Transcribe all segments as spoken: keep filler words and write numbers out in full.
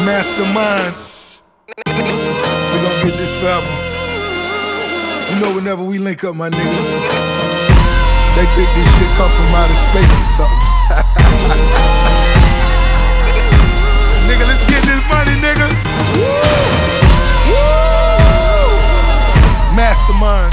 Masterminds. We gon' get this forever. You know whenever we link up, my nigga, they think this shit come from outer space or something. Nigga, let's get this money, nigga. Masterminds.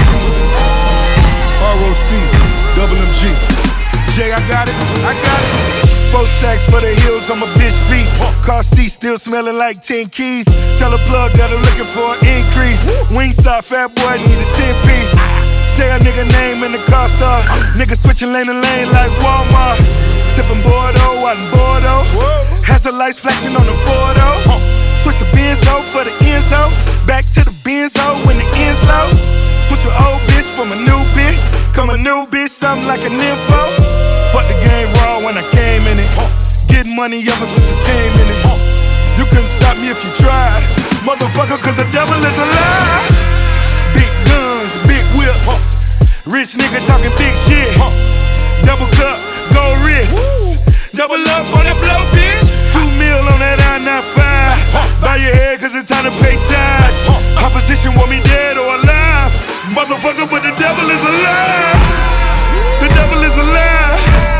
R O C, double M G. Jay, I got it, I got it. Four stacks for the hills on my bitch feet. Car seat still smelling like ten keys. Tell a plug that I'm looking for an increase. Wingstop, fat boy, need a ten piece. Say a nigga name in the car star. Nigga switching lane to lane like Walmart. Sipping Bordeaux, out in Bordeaux. Hazard lights flashing on the Fordo. Switch the Benzo for the Enzo. Back to the Benzo when the end's low. Switch your old bitch from a new bitch. Come a new bitch, something like an info. Fuck the game raw when I came in it. Getting money ever since I came in it. You couldn't stop me if you tried, motherfucker, cause the devil is alive. Big guns, big whips. Rich nigga talking big shit. Double cup, gold wrist. Double up on the blow, bitch. Two mil on that I ninety-five. Bow your head cause it's time to pay tithes. Opposition want me dead or alive, motherfucker, but the devil is alive. The devil is alive.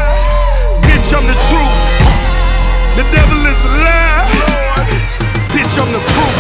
Bitch, I'm the truth. The devil is alive. Bitch, I'm the proof.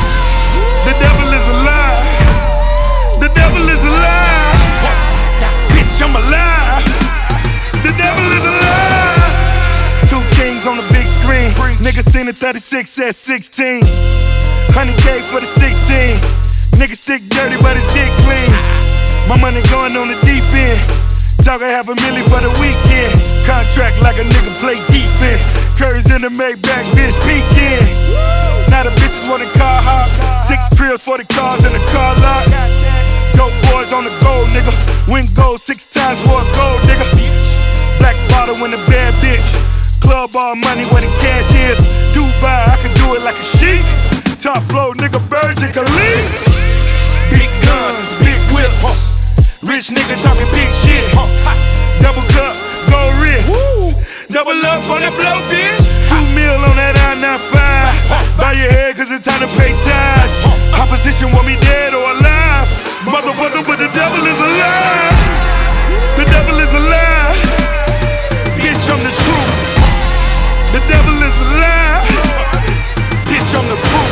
The devil is alive. The devil is alive. Bitch, I'm alive. The devil is alive. Two kings on the big screen. Niggas seen the thirty-six at sixteen. one hundred K for the sixteen. Niggas stick dirty but his dick clean. My money going on the deep end. Talkin' half a million for the weekend. Contract like a nigga play defense. Curry's in the Maybach, bitch, peeking. Now the bitches want a car hop. Six cribs for the cars in the car lot. Dope boys on the gold, nigga. Win gold six times for a gold, nigga. Black bottle in the bad bitch. Club all money where the cash is. Dubai, I can do it like a sheik. Top flow, nigga, Virgin Khalid. Big guns, big whips. Rich nigga talking big shit. Double cup, gold wrist. Double up on the blow, bitch. Two mil on that I ninety-five. Bow your head cause it's time to pay tithes. Opposition want me dead or alive, motherfucker, but the devil is alive. The devil is alive. Bitch, I'm the truth. The devil is alive. Bitch, I'm the proof.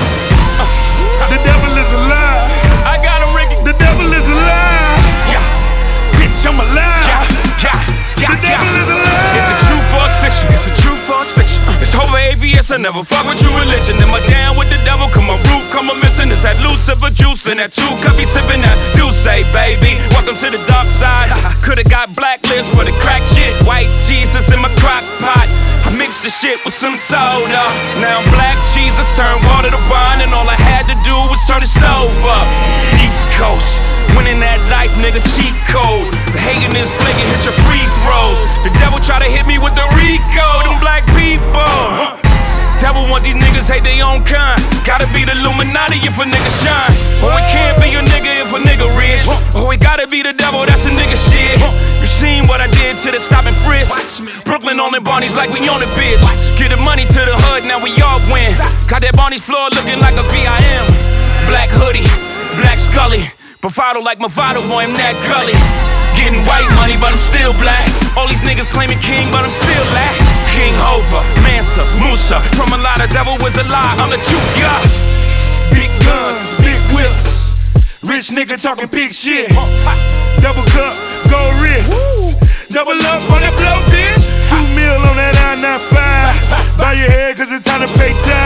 The devil is alive. I got him, Ricky. The devil is alive. Yeah. Bitch, I'm alive. Yeah, yeah, yeah, the devil yeah. is alive. It's a true false fiction. It's a true false fiction. It's over A B S. I never fuck with true religion. Am I down with the devil? Come my roof, come a missing. It's that Lucifer juice and that two cup be sipping that Douce, baby. Welcome to the dark side. Coulda got blacklist for the crack shit. White Jesus in my crock pot. I mixed the shit with some soda. Now black Jesus turned water to wine, and all I had to do was turn the stove up. East Coast, winning that life, nigga, cheat code. The hating is flicking, hit your free throws. The devil try to hit me with the Rico, them black people. Devil want these niggas hate their own kind. Gotta be the Illuminati if a nigga shine. Or it can't be a nigga if a nigga rich. Or it gotta be the devil, that's a nigga shit. You seen what I did to the stop and frisk. Brooklyn on the Barneys like we on the bitch. Get the money to the hood, now we all win. Got that Barney's floor looking like a V I M. Black hoodie, black Scully. Bravado like Movado, boy, I'm that gully. Getting white money, but I'm still black. All these niggas claiming king, but I'm still lack. King Hova, Mansa, Musa. From a lot of devil was a lie, I'm the truth, yeah. Big guns, big whips. Rich nigga talking big shit. Double cup, gold wrist. Double up on the blow, bitch. Two mil on that I ninety-five. Bow your head cause it's time to pay time.